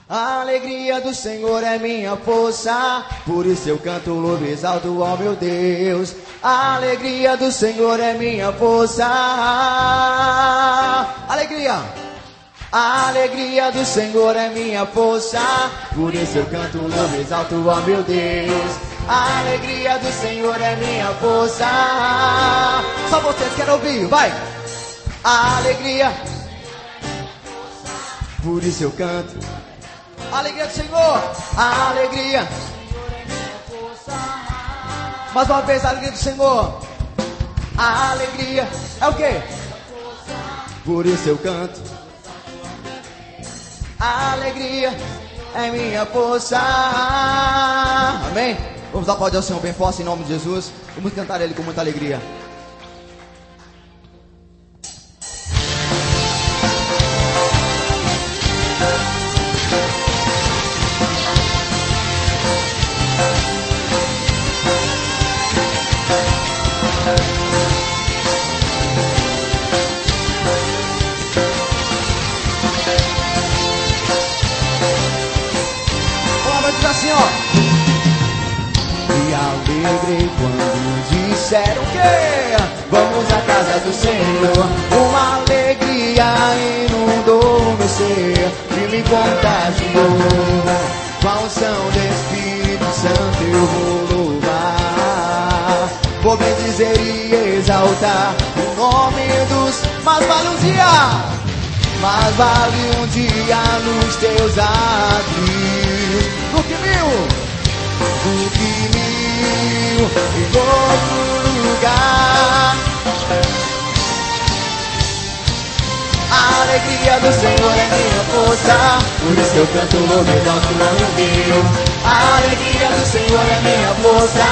A alegria do Senhor é minha força, por isso eu canto, louvo e exalto ao meu Deus. A alegria do Senhor é minha força. Alegria. A alegria do Senhor é minha força, por isso eu canto, louvo e exalto ao meu Deus. A alegria do Senhor é minha força. Só vocês querem ouvir, vai. A alegria, por isso eu canto. A alegria do Senhor, a alegria. Mais uma vez, a alegria do Senhor. A alegria é o quê? Por isso eu canto. A alegria é minha força. Amém? Vamos aplaudir ao Senhor bem forte em nome de Jesus. Vamos cantar Ele com muita alegria. Assim, ó. Me alegrei quando disseram que vamos à casa do Senhor. Uma alegria inundou meu ser e me contagiou. Com a unção do Espírito Santo eu vou louvar, vou bendizer e exaltar o nome dos. Mas vale um dia, mas vale um dia nos teus atrios do que mil em outro lugar. A alegria do Senhor é minha força, por isso eu canto, louvo e exalto ao meu Deus. A alegria do Senhor é minha força.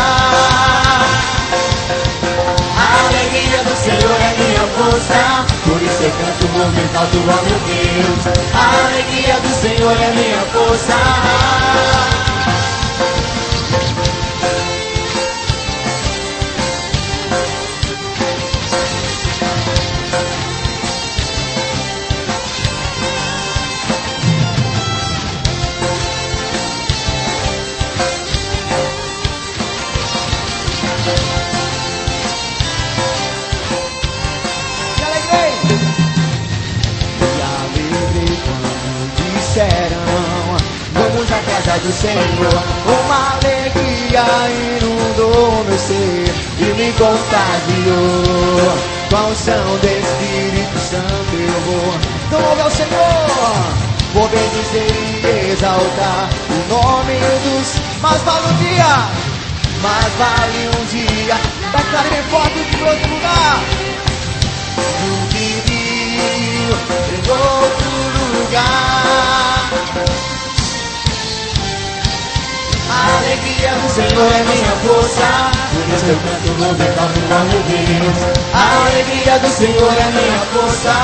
A alegria do Senhor é minha força, por isso eu canto, louvo e exalto ao meu Deus. A alegria do Senhor é minha força. Vamos à casa do Senhor. Uma alegria inundou meu ser e me contagiou. Com a unção do Espírito Santo eu vou. Então louve ao Senhor, vou bendizer e exaltar o nome dos. Mas vale um dia, mas vale um dia. Declare bem forte que em outro lugar. Do que viu em outro lugar. A alegria do Senhor é minha força, por isso eu canto, louvo e exalto ao meu Deus. A alegria do Senhor é minha força.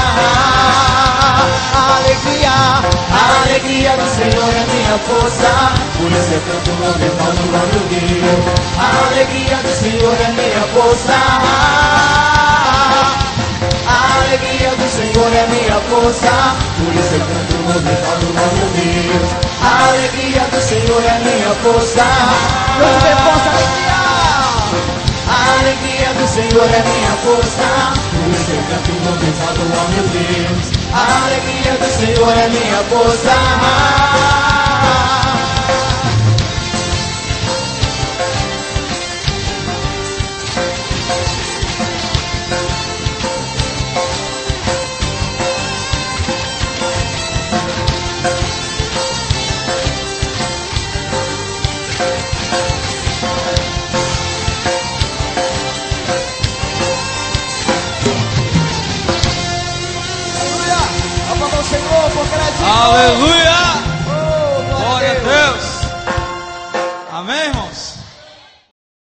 A alegria do Senhor é minha força, por isso eu canto, louvo e exalto ao meu Deus. A alegria do Senhor é minha força. A alegria do Senhor é minha força, por isso eu canto, louvo e exalto ao meu Deus. A alegria do Senhor é minha força. Vamos ter força, alegria. A alegria do Senhor é minha força, por isso eu canto, louvo e exalto ao meu Deus. A alegria do Senhor é minha força. Aleluia!